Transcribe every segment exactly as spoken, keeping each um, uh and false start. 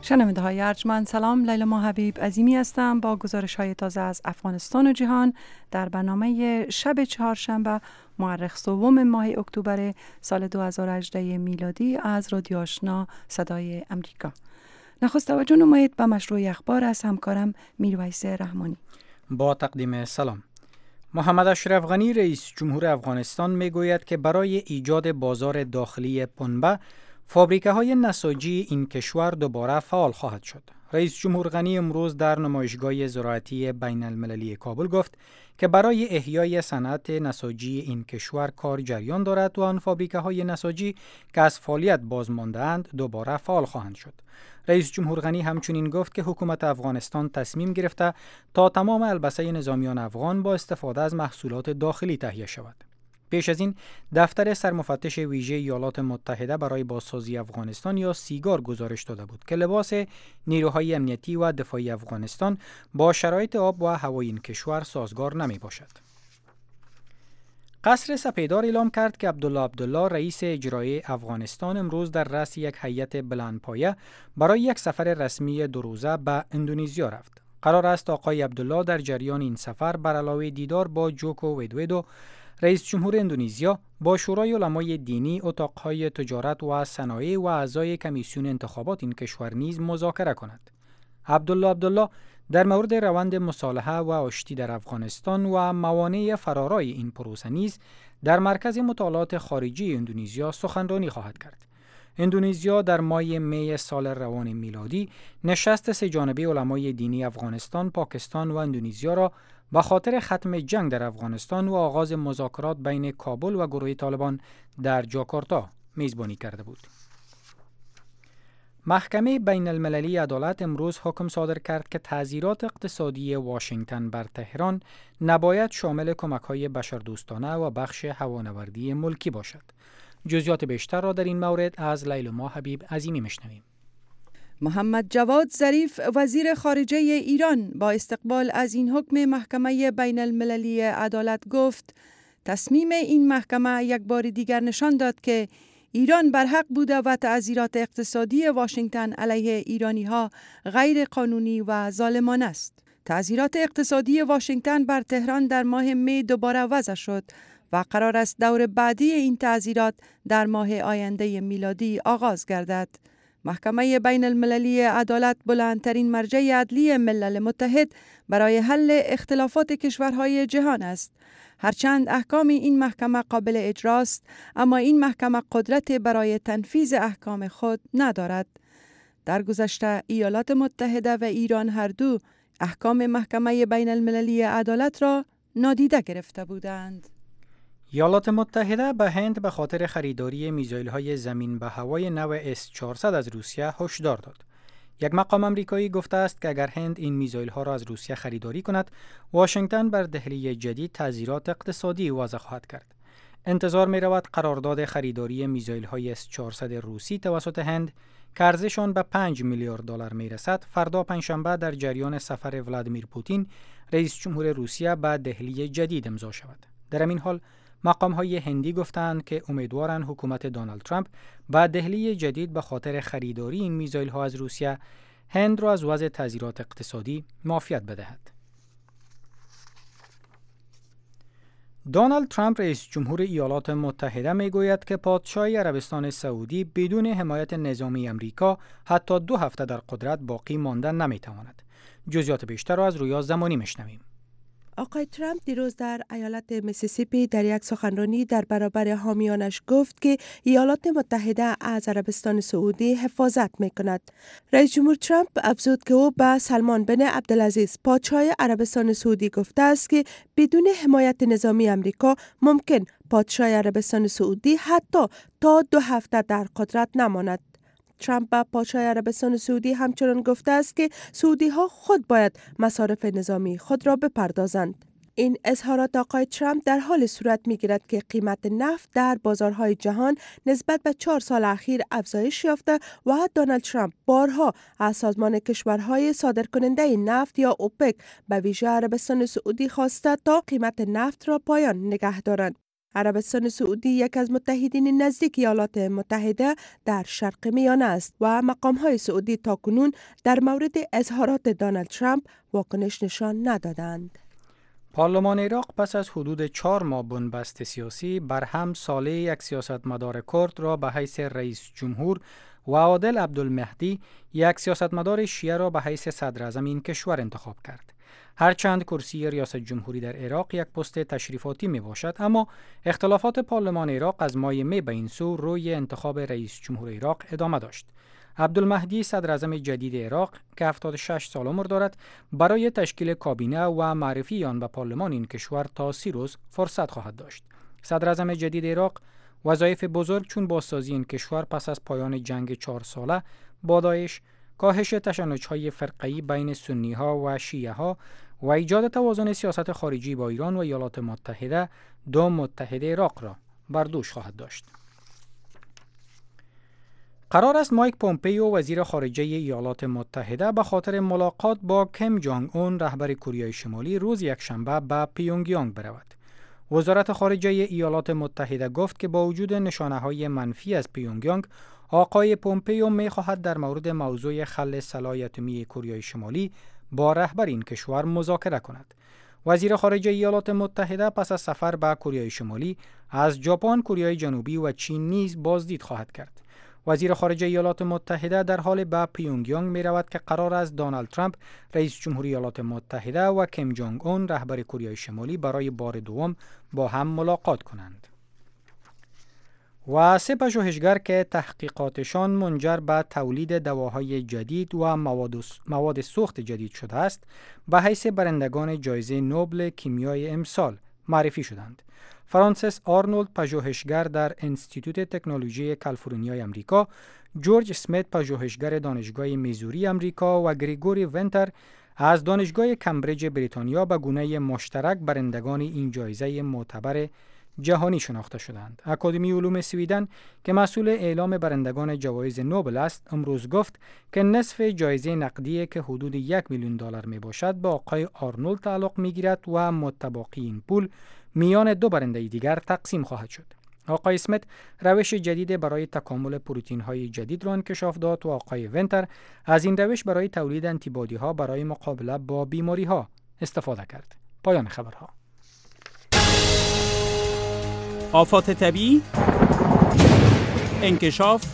شنونده های ارجمند سلام، لیلا ما حبیب عظیمی هستم با گزارش های تازه از افغانستان و جهان در برنامه شب چهارشنبه مورخ سوم ماه اکتبر سال دو هزار و هجده میلادی از رادیو آشنا صدای امریکا. نخست توجه نمایید به مشروع اخبار از همکارم میرویس رحمانی. با تقدیم سلام. محمد اشرف غنی رئیس جمهور افغانستان میگوید که برای ایجاد بازار داخلی پنبه فابریکه های نساجی این کشور دوباره فعال خواهد شد. رئیس جمهور غنی امروز در نمایشگاه زراعتی بین المللی کابل گفت که برای احیای صنعت نساجی این کشور کار جریان دارد و آن فابریکه های نساجی که از فعالیت باز مانده‌اند دوباره فعال خواهند شد. رئیس جمهور غنی همچنین گفت که حکومت افغانستان تصمیم گرفته تا تمام البسه نظامیان افغان با استفاده از محصولات داخلی تهیه شود. پیش از این دفتر سرمفتش ویژه ایالات متحده برای بازسازی افغانستان یا سیگار گزارش داده بود که لباس نیروهای امنیتی و دفاعی افغانستان با شرایط آب و هوای این کشور سازگار نمی باشد. قصر سپیدار اعلام کرد که عبدالله عبدالله رئیس اجرایی افغانستان امروز در رأس یک هیئت بلندپایه برای یک سفر رسمی دو روزه به اندونزیا رفت. قرار است آقای عبدالله در جریان این سفر بر علاوه دیدار با جوکو ویدودو رئیس جمهور اندونزیا با شورای علمای دینی، اتاقهای تجارت و صنایع و اعضای کمیسیون انتخابات این کشور نیز مذاکره کند. عبدالله عبدالله در مورد روند مصالحه و آشتی در افغانستان و موانع فرارای این پروسه نیز در مرکز مطالعات خارجی اندونزیا سخنرانی خواهد کرد. اندونزیا در ماه می سال روان میلادی نشست سه جانبه علمای دینی افغانستان، پاکستان و اندونزیا را به خاطر ختم جنگ در افغانستان و آغاز مذاکرات بین کابل و گروه طالبان در جاکارتا میزبانی کرده بود. محکمه بین المللی عدالت امروز حکم صادر کرد که تعزیرات اقتصادی واشنگتن بر تهران نباید شامل کمک‌های بشردوستانه و بخش هوانوردی ملکی باشد. جزئیات بیشتر را در این مورد از لیلا ما حبیب عظیمی میشنویم. محمد جواد ظریف وزیر خارجه ایران با استقبال از این حکم محکمه بین المللی عدالت گفت تصمیم این محکمه یک بار دیگر نشان داد که ایران برحق بوده و تعزیرات اقتصادی واشنگتن علیه ایرانی ها غیر قانونی و ظالمانه است. تعزیرات اقتصادی واشنگتن بر تهران در ماه می دوباره وضع شد و قرار است دور بعدی این تعزیرات در ماه آینده میلادی آغاز گردد. محکمه بین المللی عدالت بلندترین مرجع عدلی ملل متحد برای حل اختلافات کشورهای جهان است. هرچند احکام این محکمه قابل اجراست، اما این محکمه قدرت برای تنفیذ احکام خود ندارد. در گذشته ایالات متحده و ایران هر دو احکام محکمه بین المللی عدالت را نادیده گرفته بودند. ایالات متحده به هند به خاطر خریداری میزایل‌های زمین به هوای نو اس چهارصد از روسیه هشدار داد. یک مقام آمریکایی گفته است که اگر هند این میزایل‌ها را از روسیه خریداری کند، واشنگتن بر دهلی جدید تعزیرات اقتصادی وضع خواهد کرد. انتظار می‌رود قرارداد خریداری میزایل‌های اس چهارصد روسی توسط هند که ارزششان به پنج میلیارد دلار میرسد، فردا پنجشنبه در جریان سفر ولادیمیر پوتین رئیس جمهور روسیه به دهلی جدید امضا شود. در همین حال مقام‌های هندی گفتند که امیدوارند حکومت دونالد ترامپ با دهلی جدید به خاطر خریداری این میزایل‌ها از روسیه هند را از وضع تعزیرات اقتصادی معافیت بدهد. دونالد ترامپ رئیس جمهور ایالات متحده میگوید که پادشاه عربستان سعودی بدون حمایت نظامی امریکا حتی دو هفته در قدرت باقی ماندن نمیتواند. جزئیات بیشتر را از رویا زمانی میشنویم. آقای ترامپ دیروز در ایالت میسیسیپی در یک سخنرانی در برابر حامیانش گفت که ایالات متحده از عربستان سعودی حفاظت میکند. رئیس جمهور ترامپ افزود که او به سلمان بن عبدالعزیز پادشاه عربستان سعودی گفته است که بدون حمایت نظامی امریکا ممکن پادشاه عربستان سعودی حتی تا دو هفته در قدرت نماند. ترامپ به پادشاه عربستان سعودی همچنان گفته است که سعودی ها خود باید مصارف نظامی خود را بپردازند. این اظهارات آقای ترامپ در حال صورت می گیرد که قیمت نفت در بازارهای جهان نسبت به چهار سال اخیر افزایش یافته و دونالد ترامپ بارها از سازمان کشورهای صادرکننده نفت یا اوپک به ویژه عربستان سعودی خواسته تا قیمت نفت را پایان نگه دارند. عربستان سعودی یک از متحدین نزدیک ایالات متحده در شرق میانه است و مقام‌های سعودی تاکنون در مورد اظهارات دونالد ترامپ واکنش نشان ندادند. پارلمان عراق پس از حدود چهار ماه بنبست سیاسی برهم ساله یک سیاستمدار کرد را به حیث رئیس جمهور و عادل عبدالمهدی یک سیاستمدار شیعه را به حیث صدر اعظم این کشور انتخاب کرد. هرچند کرسی ریاست جمهوری در عراق یک پست تشریفاتی می باشد، اما اختلافات پارلمان عراق از ماه می به این سو روی انتخاب رئیس جمهور عراق ادامه داشت. عبدالمهدی صدر اعظم جدید عراق که هفتاد و شش سال عمر دارد برای تشکیل کابینه و معرفی آن به پارلمان این کشور تا سی روز فرصت خواهد داشت. صدر اعظم جدید عراق وظایف بزرگ چون بازسازی این کشور پس از پایان جنگ چهار ساله با داعش، کاهش تشنج‌های فرقه‌ای بین سنی‌ها و شیعه‌ها و ایجاد توازن سیاست خارجی با ایران و ایالات متحده دو متحد عراق را بر دوش خواهد داشت. قرار است مایک پومپیو وزیر خارجه ایالات متحده به خاطر ملاقات با کیم جانگ اون رهبر کره شمالی روز یکشنبه به پیونگیانگ برود. وزارت خارجه ایالات متحده گفت که با وجود نشانه‌های منفی از پیونگیانگ، آقای پومپیو می‌خواهد در مورد موضوع خل سلاح اتمی کره شمالی با رهبر این کشور مذاکره کند. وزیر خارجه ایالات متحده پس از سفر به کره شمالی از ژاپن، کره جنوبی و چین نیز بازدید خواهد کرد. وزیر خارجه ایالات متحده در حال به پیونگیانگ می رود که قرار است دونالد ترامپ رئیس جمهوری ایالات متحده و کیم جانگ اون رهبر کره شمالی برای بار دوم با هم ملاقات کنند. و سه پژوهشگر که تحقیقاتشان منجر به تولید دواهای جدید و مواد مواد سوخت جدید شده است، به حیث برندگان جایزه نوبل کیمیای امسال معرفی شدند. فرانسیس آرنولد پژوهشگر در انستیتوت تکنولوژی کالیفرنیای امریکا، جورج اسمیت پژوهشگر دانشگاه میزوری امریکا و گریگوری ونتر از دانشگاه کمبریج بریتانیا به گونه مشترک برندگان این جایزه معتبر جهانی شناخته شدند. اکادمی علوم سویدن که مسئول اعلام برندگان جوایز نوبل است، امروز گفت که نصف جایزه نقدی که حدود یک میلیون دلار می باشد به آقای آرنولد تعلق می گیرد و متباقی این پول میان دو برنده دیگر تقسیم خواهد شد. آقای اسمیت روش جدید برای تکامل پروتئین های جدید را انکشاف داد و آقای ونتر از این روش برای تولید آنتیبادی ها برای مقابله با بیماری ها استفاده کرد. پایان خبرها. آفات طبیعی، انکشاف،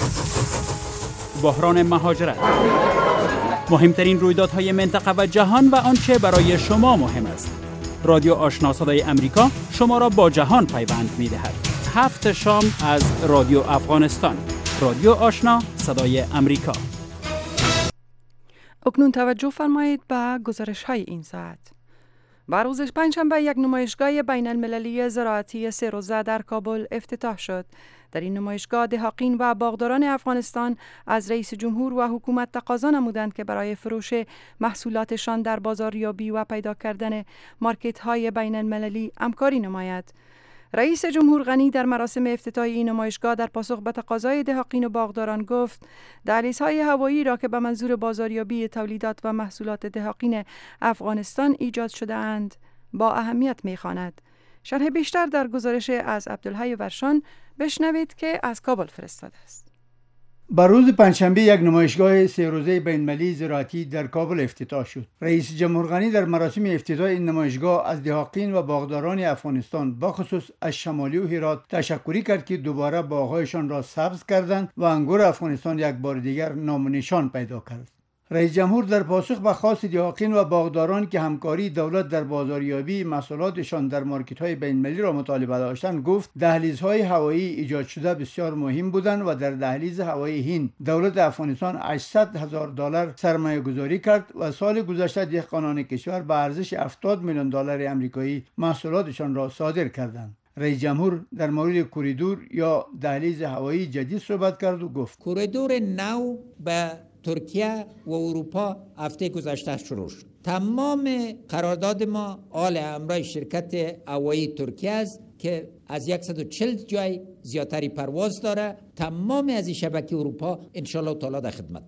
بحران مهاجرت، مهمترین رویدادهای منطقه و جهان و آنچه برای شما مهم است. رادیو آشنا صدای امریکا شما را با جهان پیوند می‌دهد. هفت شام از رادیو افغانستان. رادیو آشنا صدای امریکا. اکنون توجه فرمایید به گزارش‌های این ساعت. بر روز پنجشنبه یک نمایشگاه بین المللی زراعتی سه روزه در کابل افتتاح شد. در این نمایشگاه دهقین و باغداران افغانستان از رئیس جمهور و حکومت تقاضا نمودند که برای فروش محصولاتشان در بازاریابی و پیدا کردن مارکت‌های بین المللی همکاری نماید. رئیس جمهور غنی در مراسم افتتاح این نمایشگاه در پاسخ به تقاضای دهقین و باغداران گفت دهلیزهای هوایی را که به منظور بازاریابی تولیدات و محصولات دهقین افغانستان ایجاد شده اند با اهمیت می‌خواند. شرح بیشتر در گزارش از عبدالحی ورشان بشنوید که از کابل فرستاده است. بر روز پنجشنبه یک نمایشگاه سه روزه بین‌المللی زراعتی در کابل افتتاح شد. رئیس جمهور غنی در مراسم افتتاح این نمایشگاه از دهقین و باغداران افغانستان بخصوص از شمالی و هرات تشکری کرد که دوباره باغ‌هایشان را سبز کردند و انگور افغانستان یک بار دیگر نام و نشان پیدا کرد. رئیس جمهور در پاسخ به خواست دهقین و باغداران که همکاری دولت در بازاریابی محصولاتشان در مارکت‌های بین‌المللی را مطالبه داشتند گفت دهلیزهای هوایی ایجاد شده بسیار مهم بودند و در دهلیز هوایی هند دولت افغانستان هشتصد هزار دلار سرمایه گذاری کرد و سال گذشته دهقانان کشور به ارزش هفتاد میلیون دلار آمریکایی محصولاتشان را صادر کردند. رئیس جمهور در مورد کوریدور یا دهلیز هوایی جدید صحبت کرد و گفت کوریدور نو به ترکیه و اروپا هفته گذشته شروع شد. تمام قرارداد ما آل امرای شرکت هوایی ترکیه است که از صد و چهل جای زیاتری پرواز داره. تمام از این شبکه اروپا ان شاء الله تعالی در خدمت داره.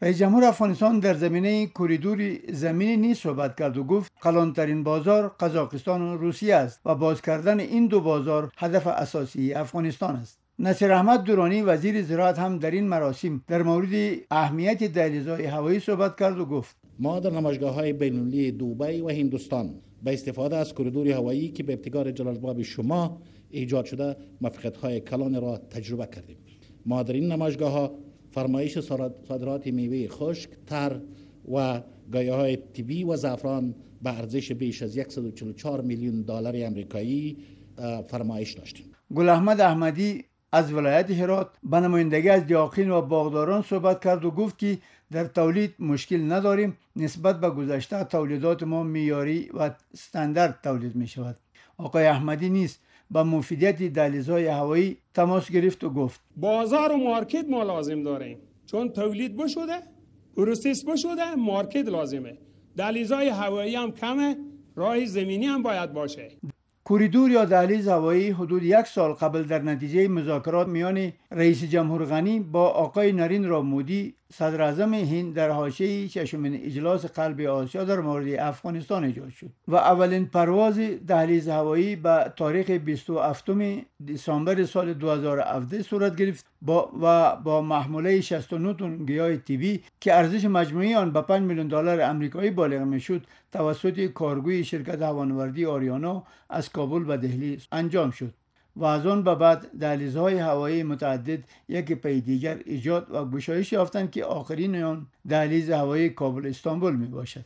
رئیس جمهور افغانستان در زمینه کوریدور زمینی نیز صحبت کرد و گفت کلانترین بازار قزاقستان و روسیه است و باز کردن این دو بازار هدف اساسی افغانستان است. نصیر احمد درانی وزیر زراعت هم در این مراسم در مورد اهمیت دهلیزهای هوایی صحبت کرد و گفت ما در نمایشگاه‌های بین‌المللی دبی و هندوستان با استفاده از کوریدور هوایی که به ابتکار جلال باب شما ایجاد شده موفقیت‌های کلان را تجربه کردیم. ما در این نمایشگاه‌ها فرمایش صادرات میوه خشک، تر و گیاهای طبی و زعفران به ارزش بیش از صد و چهل و چهار میلیون دلار آمریکایی فرمایش داشتیم. گل احمد احمدی از ولایت هرات به نمایندگی از دیاقین و باغداران صحبت کرد و گفت که در تولید مشکل نداریم، نسبت به گذشته تولیدات ما معیاری و استاندارد تولید می شود. آقای احمدی نیز با مفیدیت دهلیزهای هوایی تماس گرفت و گفت بازار و مارکت ما لازم داریم، چون تولید بشده، پروسس بشده، مارکت لازمه. دهلیزهای هوایی هم کمه، راه زمینی هم باید باشه. کوریدور یا دهلیز هوایی حدود یک سال قبل در نتیجه مذاکرات میان رئیس جمهور غنی با آقای نریندرا مودی صدر اعظم هند در حاشیه ششمین اجلاس قلب آسیا در مورد افغانستان ایجاد شد و اولین پرواز دهلیز هوایی به تاریخ بیست و هفتم دسامبر سال دو هزار و هفده صورت گرفت با و با محموله شصت و نه تن گیاه طبی که ارزش مجموعی آن به پنج میلیون دلار آمریکایی بالغ میشد توسط کارگوی شرکت هوانوردی آریانا از کابل به دهلی انجام شد و از آن به بعد دهلیزهای هوایی متعدد یک پی دیگر ایجاد و گشایش یافتند که آخرین آن دهلیز هوایی کابل استانبول می باشد.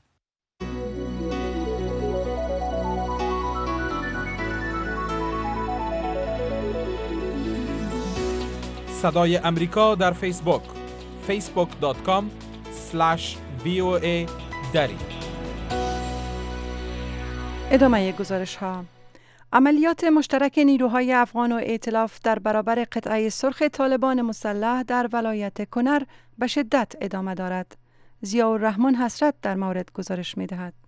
صدای امریکا در فیسبوک فیسبوک دات کام اسلش وی او ای دری. ادامه گزارش ها. عملیات مشترک نیروهای افغان و ائتلاف در برابر قطعه سرخ طالبان مسلح در ولایت کنر به شدت ادامه دارد. ضیاءالرحمن حسرت در مورد گزارش می دهد.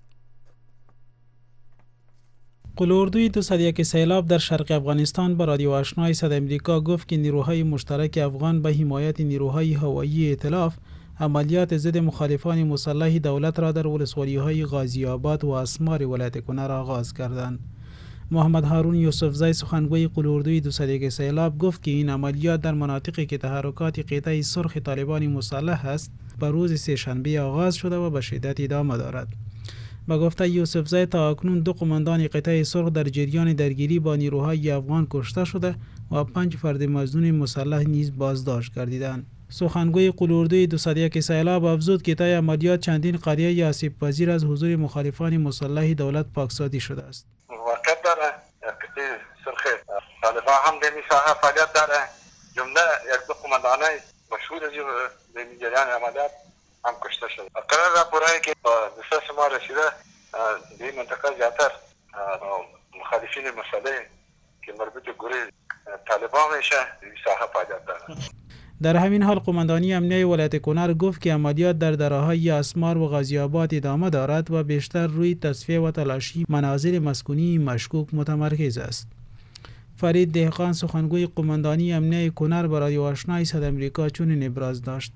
قلوردوی دو صد و یک سیلاب در شرق افغانستان با رادیو آشنای صد امریکا گفت که نیروهای مشترک افغان به حمایت نیروهای هوایی ائتلاف عملیات ضد مخالفان مسلح دولت را در ولسوالی‌های غازی آباد و اسمار ولایت کنر آغاز کردند. محمد هارون یوسفزی سخنگوی قلوردوی دو صد و یک سیلاب گفت که این عملیات در مناطقی که تحرکات قطعه سرخ طالبان مسلح است به روز سه‌شنبه آغاز شده و به شدت ادامه دارد. با گفته یوسفزی تا اکنون دو قماندان قطعه سرخ در جریان درگیری با نیروهای افغان کشته شده و پنج فرد مظنون مسلح نیز بازداشت گردیدند. سخنگوی قلوردوی دو صد و یک سیلاب افزود که طی عملیات چندین قریه آسیب پذیر از حضور مخالفان مسلح دولت پاکسازی شده است. واقعیت داره قطعه سرخ طالبان هم در این ساحه فعالیت داره. جمله یک دو قماندانای مشهور از در جریان عملیات هم کشته شده. قرار راپورایی که با دسترس ما رسیده در این منطقه زیادتر مخالفین مسلح که مربوط به گروه طالبان میشه در این ساحه فعالیت داره. در همین حال قماندانی امنیه ولایت کنر گفت که عملیات در دراهای اسمار و غازی آباد ادامه دارد و بیشتر روی تصفیه و تلاشی منازل مسکونی مشکوک متمرکز است. فرید دهقان سخنگوی قماندانی امنیه کنر به رادیو آشنای صد امریکا چنین ابراز داشت.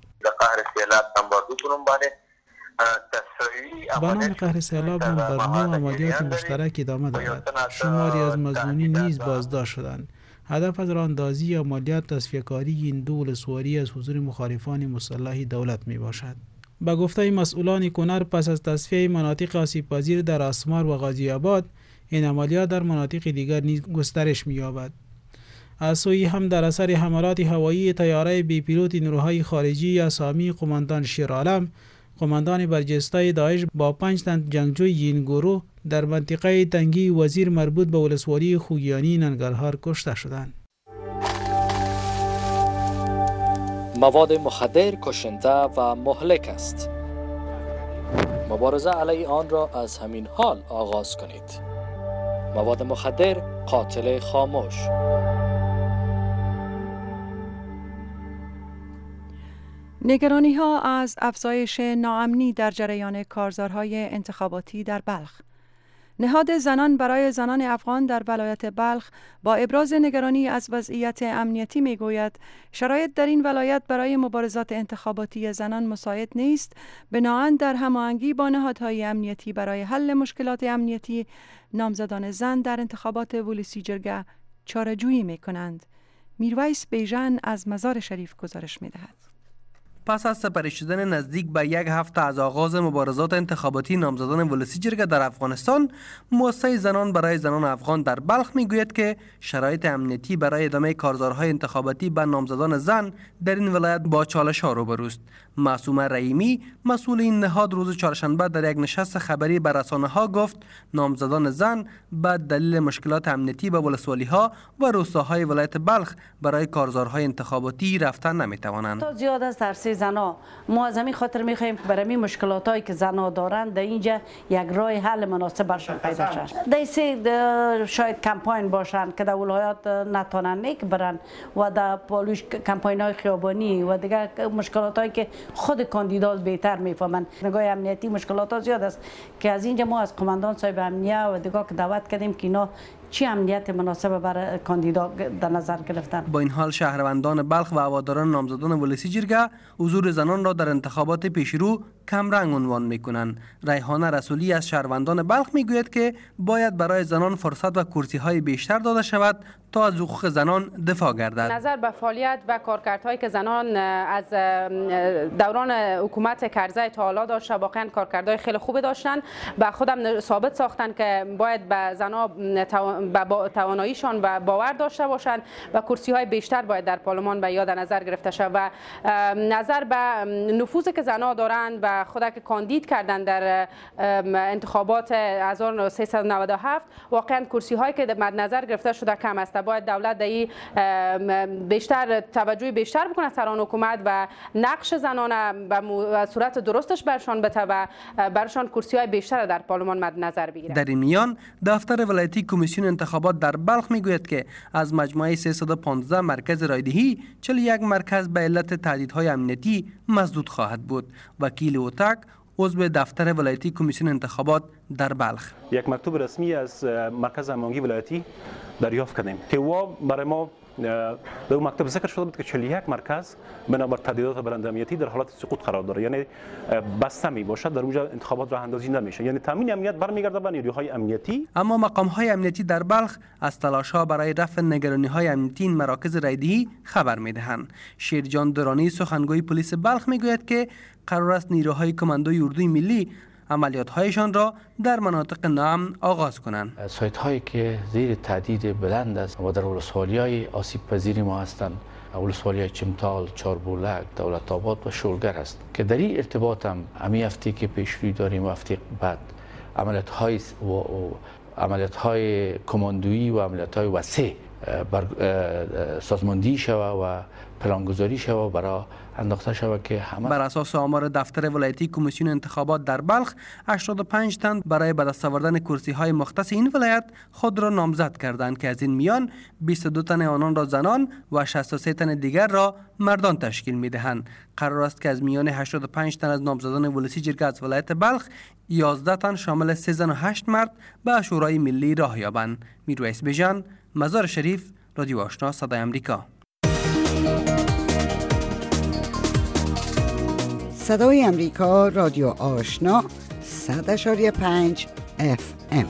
به نام قهر سیلاب هم بر نام عملیات مشترک ادامه دارد. شماری از مظنونین نیز بازداشت شدند. هدف از راهاندازی عملیات تصفیه‌کاری این دو ولسوالی از حضور مخالفان مسلح دولت می باشد. با گفته مسئولان کنر پس از تصفیه مناطق آسیب‌پذیر در اسمار و غازی آباد، این عملیات در مناطق دیگر نیز گسترش می‌یابد. از سوی هم در اثر حملات هوایی طیاره بی پیلوت نیروهای خارجی اسامی قماندان شیرعالم، قماندان برجسته داعش با پنج تن جنگجوی این گروه در منطقه تنگی وزیر مربوط به ولسوالی خوگیانی ننگرهار کشته شدند. مواد مخدر کشنده و مهلک است. مبارزه علیه آن را از همین حال آغاز کنید. مواد مخدر قاتل خاموش. نگرانی ها از افزایش ناامنی در جریان کارزارهای انتخاباتی در بلخ. نهاد زنان برای زنان افغان در ولایت بلخ با ابراز نگرانی از وضعیت امنیتی میگوید شرایط در این ولایت برای مبارزات انتخاباتی زنان مساعد نیست، بنابراین در هماهنگی با نهادهای امنیتی برای حل مشکلات امنیتی نامزدان زن در انتخابات ولسی جرگه چاره‌جویی میکنند. میرویس بیژن از مزار شریف گزارش میدهد. پس از سپری شدن نزدیک به یک هفته از آغاز مبارزات انتخاباتی نامزدان ولسی جرگه در افغانستان، مؤسسه زنان برای زنان افغان در بلخ میگوید که شرایط امنیتی برای ادامه کارزارهای انتخاباتی به نامزدان زن در این ولایت با چالش‌ها روبروست. معصومه رحیمی مسئول این نهاد روز چهارشنبه در یک نشست خبری به رسانه‌ها گفت نامزدان زن به دلیل مشکلات امنیتی به ولسوالی‌ها و روستاهای ولایت بلخ برای کارزارهای انتخاباتی رفتن نمی‌توانند. زیاد از ترسی زنا ما از همین خاطر می‌خوایم که برای مشکلاتایی که زنا دارند در اینجا یک راه حل مناسب برشان پیدا شود. در شاید کمپاین باشند که در ولایات نتونن نیک برن و در پالوش کمپاین‌های خیابانی و دیگر مشکلاتایی که خود کاندیدات بهتر میفهمند. نگاه امنیتی مشکلات زیاد است که از اینجا ما از قماندان صاحب امنیه و دیگر که دعوت کردیم که اینا چی امنیت مناسب برای کاندیدا در نظر گرفتن. با این حال شهروندان بلخ و هواداران نامزدان ولسی جرگه حضور زنان را در انتخابات پیشرو کمرنگ عنوان میکنند. ریحانه رسولی از شهروندان بلخ میگوید که باید برای زنان فرصت و کرسی های بیشتر داده شود تا از حقوق زنان دفاع گردد. نظر به فعالیت و کارکردهایی که زنان از دوران حکومت کرزی تا حالا داشته، واقعا کارکردهای خیلی خوبی داشتن. به خودم ثابت ساختن که باید به زنان به تواناییشان و باور داشته باشند و کرسی های بیشتر باید در پارلمان به یاد نظر گرفته شود و نظر به نفوذی که زنان دارند و خود که کاندید کردن در انتخابات هزار و سیصد و نود و هفت، واقعا کرسی هایی که مد نظر گرفته شده کم است. باید دولت در این بیشتر توجه بیشتر بکنه سران حکومت و نقش زنان به صورت درستش برشان بده و برشان کرسی های بیشتر در پارلمان مد نظر بگیره. در این میان دفتر ولایتی کمیسیون انتخابات در بلخ میگوید که از مجموعه سیصد و پانزده مرکز رایدهی چهل و یک مرکز به علت تهدیدهای امنیتی مسدود خواهد بود. وکیل اوتک عضو دفتر ولایتی کمیسیون انتخابات در بلخ: یک مکتوب رسمی از مرکز هماهنگی ولایتی دریافت کردیم که وا برای ما در اون مکتوب ذکر شده بود که چهل و یک مرکز بنابر تهدیدات بلند امنیتی در حالت سقوط قرار داره، یعنی بسته می باشد، در اونجا انتخابات راه اندازی نمیشه، یعنی تامین امنیت برمیگرده به نیروهای امنیتی. اما مقام های امنیتی در بلخ از تلاش ها برای رفع نگرانی های امنیتی این مراکز رایدهی خبر میدهند. شیرجان درانی سخنگوی پلیس بلخ میگوید که قرار است نیروهای کماندوی اردوی ملی عملیات‌هایشان را در مناطق ناامن آغاز کنند. سایت هایی که زیر تهدید بلند است و در ولسوالی‌های آسیب پذیر ما هستند، ولسوالی‌های چمتال، چاربولک، دولت آباد و شولگر است که در این ارتباط هم همین هفته که پیشروی داریم و هفته بعد عملیات‌های و عملیات‌های کماندویی و عملیات‌های وسیع سازماندهی شود و پلانگذاری شود برای انداخته شود که همه. بر اساس آمار دفتر ولایتی کمیسیون انتخابات در بلخ، هشتاد و پنج تن برای به دست آوردن کرسی های مختص این ولایت خود را نامزد کردند که از این میان بیست و دو تن آنان را زنان و شصت و سه تن دیگر را مردان تشکیل می دهند. قرار است که از میان هشتاد و پنج تن از نامزدان ولسی جرگه از ولایت بلخ، یازده تن شامل سه زن و هشت مرد به شورای ملی راه یابند. میرویس بیژن، مزار شریف، رادیو آشنا صدای امریکا. صدای امریکا، رادیو آشنا، صد اشاری پنج اف ام.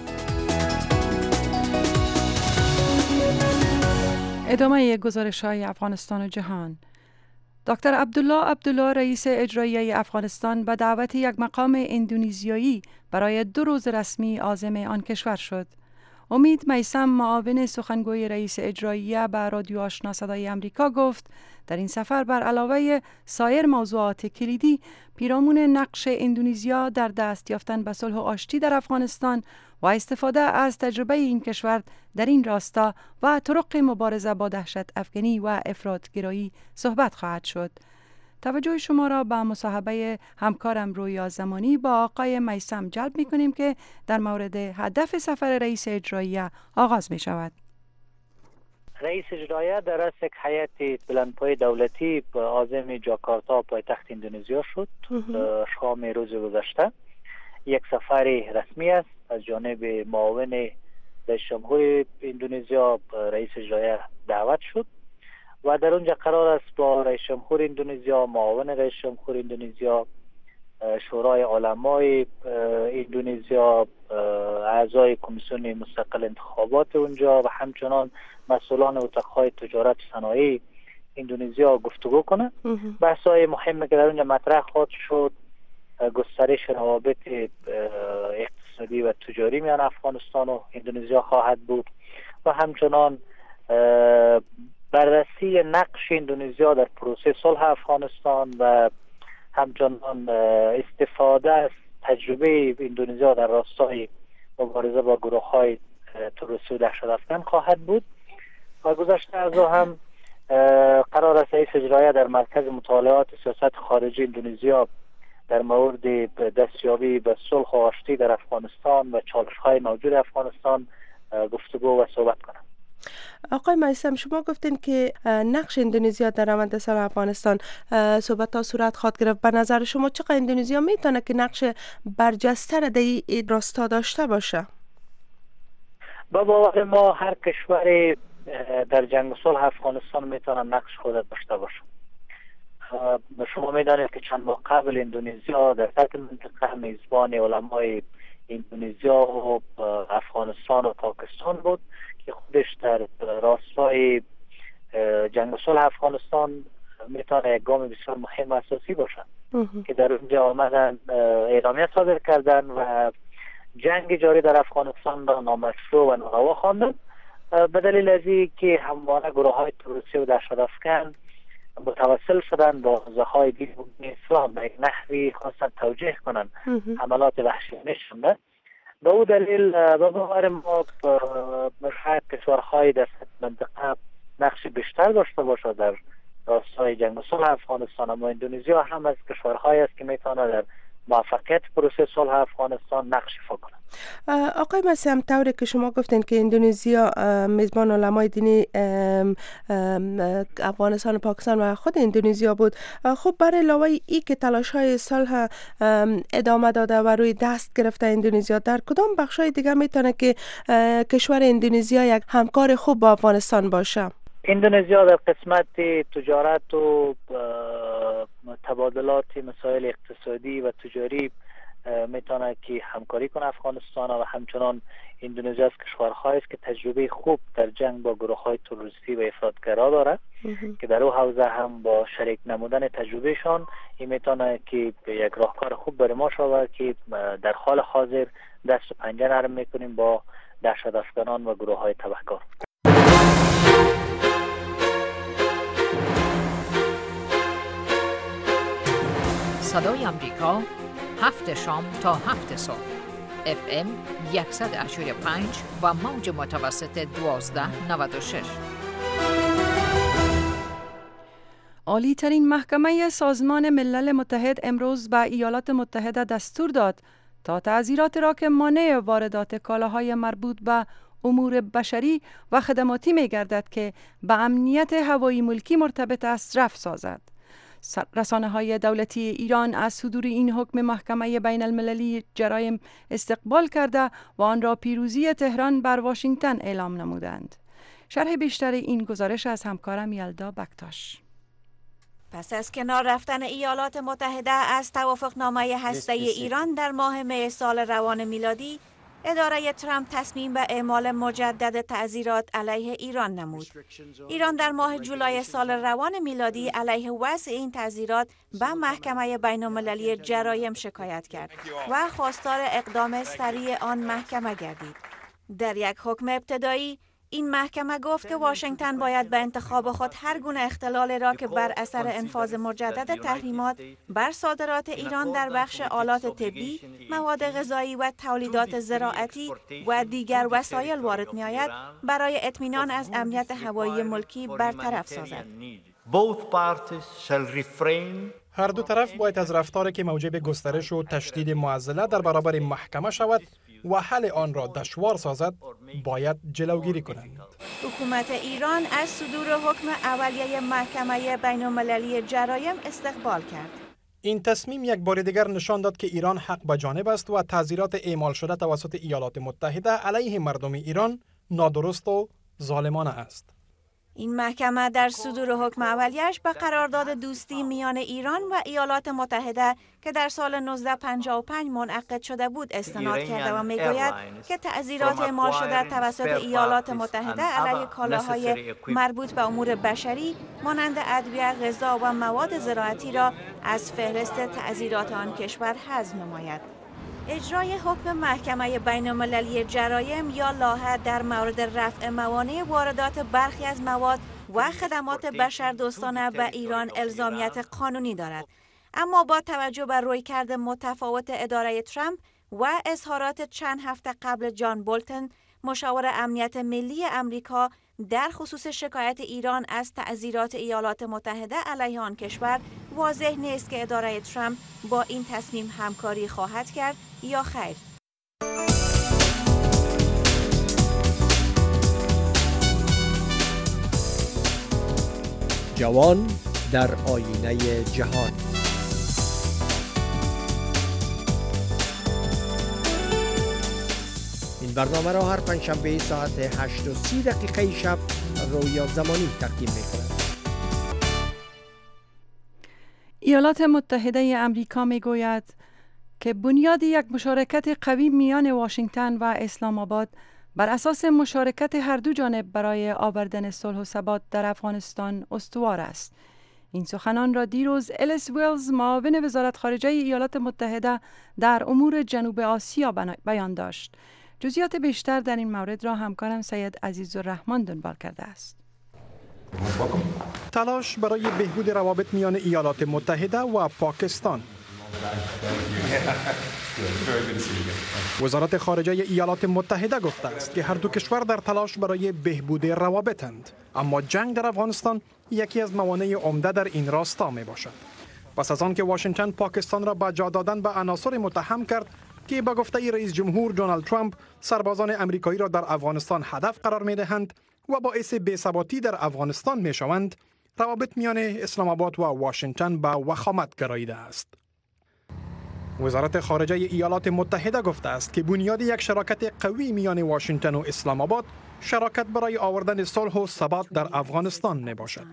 ادامه گزارش‌های افغانستان و جهان. دکتر عبدالله عبدالله رئیس اجرایی افغانستان به دعوت یک مقام اندونزیایی برای دو روز رسمی عازم آن کشور شد. امید میثم، معاون سخنگوی رئیس اجرایی به رادیو آشنا صدای امریکا گفت در این سفر بر علاوه سایر موضوعات کلیدی پیرامون نقش اندونزیا در دست یافتن به صلح و آشتی در افغانستان و استفاده از تجربه این کشور در این راستا و طرق مبارزه با دهشت افغانی و افراطگرایی صحبت خواهد شد. توجه شما را به مصاحبه همکارم رویا زمانی با آقای میثم جلب می کنیم که در مورد هدف سفر رئیس اجرایی آغاز می شود. رئیس اجرایی در رأس یک هیئت بلندپایه دولتی به عازم جاکارتا پایتخت اندونزیا شد شام روز گذشته. یک سفر رسمی است. از جانب معاون رئیس جمهور اندونزیا رئیس اجرایی دعوت شد و در اونجا قرار است با رئیس جمهور اندونزیا، معاون رئیس جمهور اندونزیا، شورای علمای اندونزیا، اعضای کمیسیون مستقل انتخابات اونجا و همچنان مسئولان اتاقهای تجارت و صنایع اندونزیا گفتگو کنه. بحث‌های مهمی که در اونجا مطرح خواهد شد گسترش روابط اقتصادی و تجاری میان افغانستان و اندونزیا خواهد بود و همچنان بررسی نقش اندونزیا در پروسه صلح افغانستان و همچنان استفاده از تجربه اندونزیا در راستای مبارزه با گروه‌های تروریستی و دهشت‌افکن خواهد بود. و گذشته از او هم قرار است رئیس اجرایی در مرکز مطالعات سیاست خارجی اندونزیا در مورد دستیابی به صلح و آشتی در افغانستان و چالش‌های موجود افغانستان گفتگو و صحبت کنند. آقای میثم، شما گفتین که نقش اندونزیا در روند صلح افغانستان صحبت ها صورت خواهد گرفت. به نظر شما چقدر اندونزیا میتونه که نقش برجسته در این راستا داشته باشه؟ با باور ما هر کشور در جنگ صلح افغانستان میتونه نقش خود داشته باشه. شما میدانید که چند ماه قبل اندونزیا در سطح منطقه میزبان علمای اندونزیا و افغانستان و پاکستان بود که خودش در راستای جنگ صلح افغانستان میتونه یک گام بسیار مهم و اساسی باشه که در اونجا آمدن اعلامیه صادر کردن و جنگ جاری در افغانستان را نامشروع و ناروا خواندن به دلیل از اینکه همواره گروه‌های تروریستی و دهشت‌افکن متوسل شدن با حوزه‌های دین اسلام به یک نحوی خواستن توجیه کنن حملات وحشیانه شده. به او دلیل به باور ما شاید کشورهای در منطقه نقش بیشتر داشته باشه در راستای جنگ صلح افغانستان، اما اندونزیا هم از کشورهایی است که میتونه در موفقیت پروسه صلح افغانستان نقش ایفا کنه. آقای میثم، طوری که شما گفتین که اندونزیا میزبان علمای دینی افغانستان و پاکستان و خود اندونزیا بود، خب برای علاوه ای که تلاش‌های صلح ادامه داده و روی دست گرفته اندونزیا، در کدام بخش‌های دیگه میتونه که کشور اندونزیا یک همکار خوب با افغانستان باشه؟ اندونزیا در قسمت تجارت و تبادلات مسائل اقتصادی و تجاری میتونه که همکاری کنه افغانستان و همچنان اندونزیا از کشورهایی است که تجربه خوب در جنگ با گروه‌های تروریستی و افراطگرا داره که در اون حوزه هم با شریک نمودن تجربهشان این میتونه که یک راهکار خوب برای ما شود که در حال حاضر دست و پنجه نرم میکنیم با دهشت‌افکنان و گروه‌های تبهکار. صدای امریکا، هفت شام تا هفت صبح، اف ام صد و هشتاد و پنج و موج متوسط دوازده نود و شش. عالی ترین محکمه سازمان ملل متحد امروز به ایالات متحده دستور داد تا تعزیرات را که مانع واردات کالاهای مربوط به امور بشری و خدماتی می گردد که به امنیت هوایی ملکی مرتبط است رفع سازد. رسانه های دولتی ایران از صدور این حکم محکمه بین المللی جرایم استقبال کرده و آن را پیروزی تهران بر واشنگتن اعلام نمودند. شرح بیشتر این گزارش از همکارم یلدا بکتاش. پس از کنار رفتن ایالات متحده از توافقنامه هسته‌ای ایران در ماه می سال روان میلادی، اداره ترامپ تصمیم به اعمال مجدد تعزیرات علیه ایران نمود. ایران در ماه جولای سال روان میلادی علیه وضع این تعزیرات به محکمه بین‌المللی جرایم شکایت کرد و خواستار اقدام سریع آن محکمه گردید. در یک حکم ابتدایی، این محکمه گفت که واشنگتن باید به انتخاب خود هر گونه اختلال را که بر اثر انفاذ مجدد تحریمات بر صادرات ایران در بخش آلات طبی، مواد غذایی و تولیدات زراعتی و دیگر وسایل وارد می آید برای اطمینان از امنیت هوایی ملکی برطرف سازد. هر دو طرف باید از رفتاری که موجب گسترش و تشدید معضله در برابر محکمه شود و حل آن را دشوار سازد باید جلوگیری کنند. حکومت ایران از صدور حکم اولیه محکمه بین‌المللی جرایم استقبال کرد. این تصمیم یک بار دیگر نشان داد که ایران حق به جانب است و تعزیرات اعمال شده توسط ایالات متحده علیه مردم ایران نادرست و ظالمانه است. این محکمه در صدور حکم اولیش به قرارداد دوستی میان ایران و ایالات متحده که در سال نوزده پنجاه و پنج منعقد شده بود استناد کرده و میگوید که تعزیرات اعمال شده توسط ایالات متحده علیه کالاهای مربوط به امور بشری مانند ادویه، غذا و مواد زراعتی را از فهرست تعزیرات آن کشور حذف نماید. اجرای حکم محکمه بین المللی جرایم یا لاهه در مورد رفع موانع واردات برخی از مواد و خدمات بشردوستانه به ایران الزامیت قانونی دارد، اما با توجه به رویکرد متفاوت اداره ترامپ و اظهارات چند هفته قبل جان بولتن مشاور امنیت ملی امریکا در خصوص شکایت ایران از تعزیرات ایالات متحده علیه آن کشور، واضح نیست که اداره ترامپ با این تصمیم همکاری خواهد کرد یا خیر. جوان در آینه جهان. این برنامه را هر پنجشنبه ساعت هشت و سی دقیقه شب رویا زمانی تقدیم می‌کند. ایالات متحده امریکا میگوید که بنیاد یک مشارکت قوی میان واشنگتن و اسلام آباد بر اساس مشارکت هر دو جانب برای آوردن صلح و ثبات در افغانستان استوار است. این سخنان را دیروز الیس ویلز، معاون وزارت خارجه ایالات متحده در امور جنوب آسیا بیان داشت. جزئیات بیشتر در این مورد را همکارم سید عزیزالرحمن دنبال کرده است. تلاش برای بهبود روابط میان ایالات متحده و پاکستان. وزارت خارجه ایالات متحده گفته است که هر دو کشور در تلاش برای بهبود روابطند، اما جنگ در افغانستان یکی از موانع عمده در این راستا می باشد. پس از آن که واشنگتن پاکستان را به جا دادن به عناصر متهم کرد که به گفته رئیس جمهور دونالد ترامپ سربازان امریکایی را در افغانستان هدف قرار می دهند و باعث بی‌ثباتی در افغانستان می شوند، روابط میان اسلام آباد و واشنگتن به وخامت گراییده است. وزارت خارجه ایالات متحده گفته است که بنیاد یک شراکت قوی میان واشنگتن و اسلام آباد شراکت برای آوردن صلح و ثبات در افغانستان می باشد.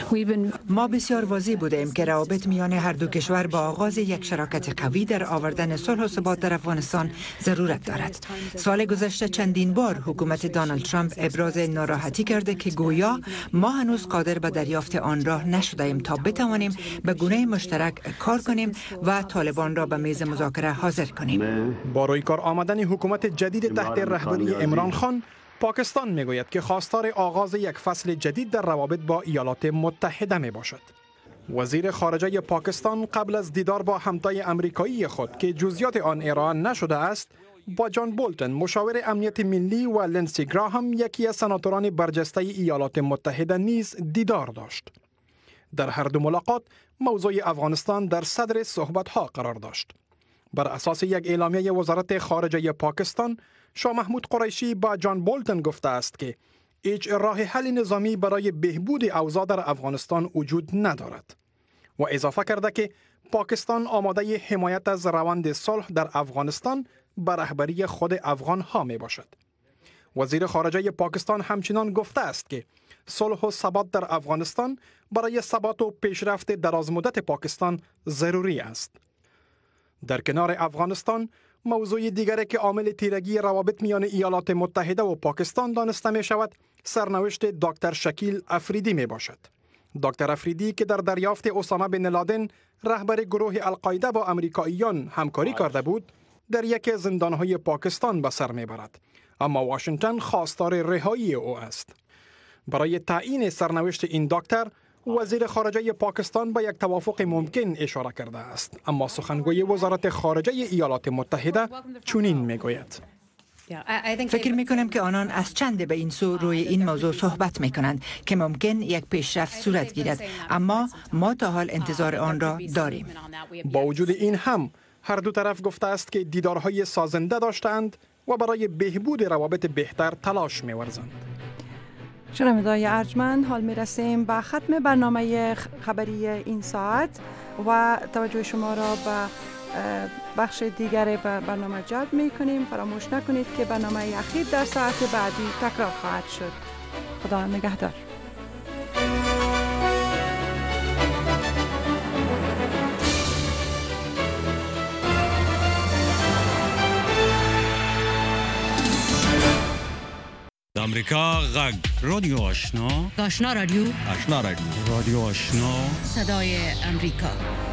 ما بسیار واضح بودیم که روابط میان هر دو کشور با آغاز یک شراکت قوی در آوردن صلح و ثبات در افغانستان ضرورت دارد. سال گذشته چندین بار حکومت دونالد ترامپ ابراز ناراحتی کرده که گویا ما هنوز قادر به دریافت آن راه نشده‌ایم تا بتوانیم به گونه مشترک کار کنیم و طالبان را به میز مذاکره حاضر کنیم. با روی کار آمدن حکومت جدید تحت رهبری عمران خان، پاکستان میگوید که خواستار آغاز یک فصل جدید در روابط با ایالات متحده می باشد. وزیر خارجه پاکستان قبل از دیدار با همتای امریکایی خود که جزئیات آن ارائه نشده است، با جان بولتن مشاور امنیت ملی و لنسی گراهام یکی از سناتوران برجسته ایالات متحده نیز دیدار داشت. در هر دو ملاقات موضوع افغانستان در صدر صحبت‌ها قرار داشت. بر اساس یک اعلامیه وزارت خارجه پاکستان، شاه محمود قریشی با جان بولتن گفته است که هیچ راه حل نظامی برای بهبود اوضاع در افغانستان وجود ندارد و اضافه کرده که پاکستان آماده حمایت از روند صلح در افغانستان به رهبری خود افغان ها می باشد. وزیر خارجه پاکستان همچنان گفته است که صلح و ثبات در افغانستان برای ثبات و پیشرفت درازمدت پاکستان ضروری است. در کنار افغانستان، موضوع دیگری که عامل تیرگی روابط میان ایالات متحده و پاکستان دانسته می شود، سرنوشت دکتر شکیل افریدی می باشد. دکتر افریدی که در دریافت اسامه بن لادن، رهبر گروه القاعده با امریکاییان همکاری کرده بود، در یک زندانهای پاکستان به سر می برد. اما واشنگتن خواستار رهایی او است. برای تعیین سرنوشت این دکتر، وزیر خارجه پاکستان به یک توافق ممکن اشاره کرده است، اما سخنگوی وزارت خارجه ایالات متحده چنین میگوید: فکر می کنم که آنان از چند به این سو روی این موضوع صحبت می کنند که ممکن یک پیشرفت صورت گیرد، اما ما تا حال انتظار آن را داریم. با وجود این هم هر دو طرف گفته است که دیدارهای سازنده داشتند و برای بهبود روابط بهتر تلاش می ورزند. شنوندگان ارجمند، حال می رسیم به ختم برنامه خبری این ساعت و توجه شما را به بخش دیگر برنامه جلب می کنیم. فراموش نکنید که برنامه اخیر در ساعت بعدی تکرار خواهد شد. خدا نگهدار. امریکا غږ رادیو آشنا آشنا رادیو آشنا رادیو رادیو آشنا صدای امریکا